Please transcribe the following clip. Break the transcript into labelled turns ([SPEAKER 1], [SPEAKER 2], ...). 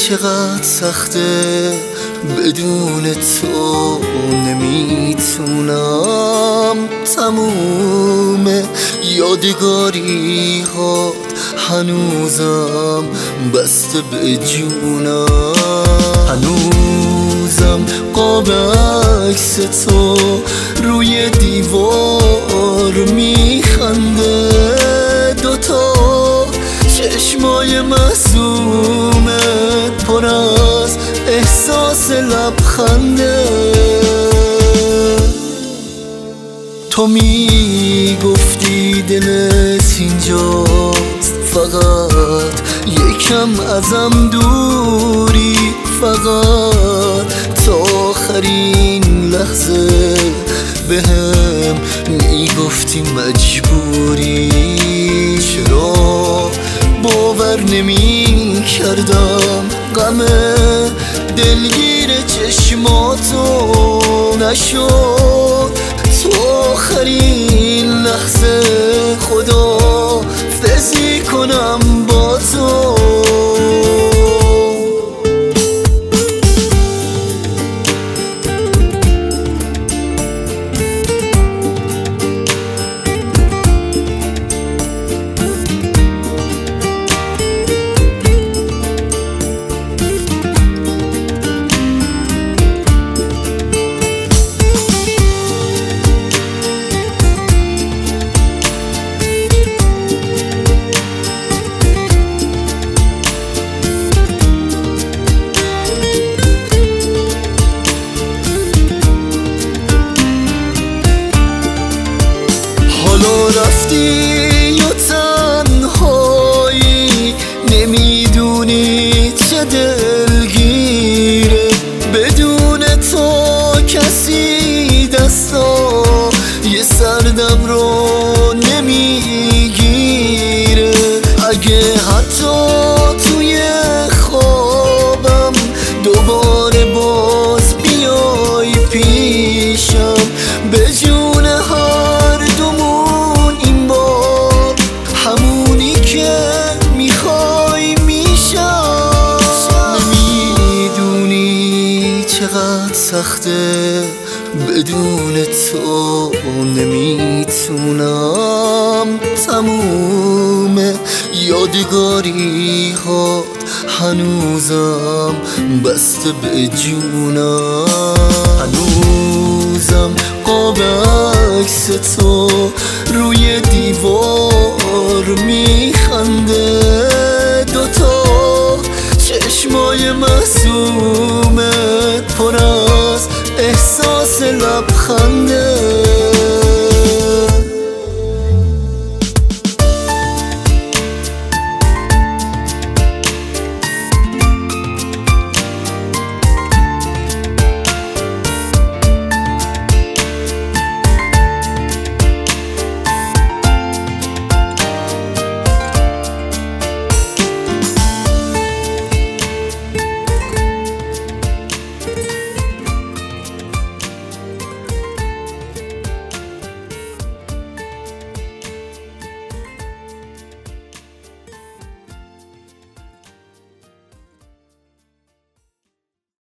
[SPEAKER 1] چقدر سخته بدون تو نمیتونم تموم یادگاری ها هنوزم بسته به جونم هنوزم قاب عکس تو روی دیوار میخنده دوتا چشمای معصومت پر از احساس لبخنده تو میگفتی دلت اینجاست فقط یکم ازم دوری فقط تا آخرین لحظه بهم میگفتی مجبوری چرا باور نمی کردم غم دلگیر چشماتو نشد تو آخرین لحظه خدا فزی کنم با تو حالا رفتی یا تنهایی نمیدونی چه دلگیره بدون تو کسی دستا یه سردم رو نمیگیره اگه حتی توی خوابم دوباره باز بیای پیشم به جون هر دومون این بار همونی که میخوای میشم نمیدونی چقدر سخته بدون تو نمیتونم تموم یادگاری ها هنوزم بسته به جونم هنوزم قاب عکس تو روی دیوار میخنده دوتا چشمای معصوم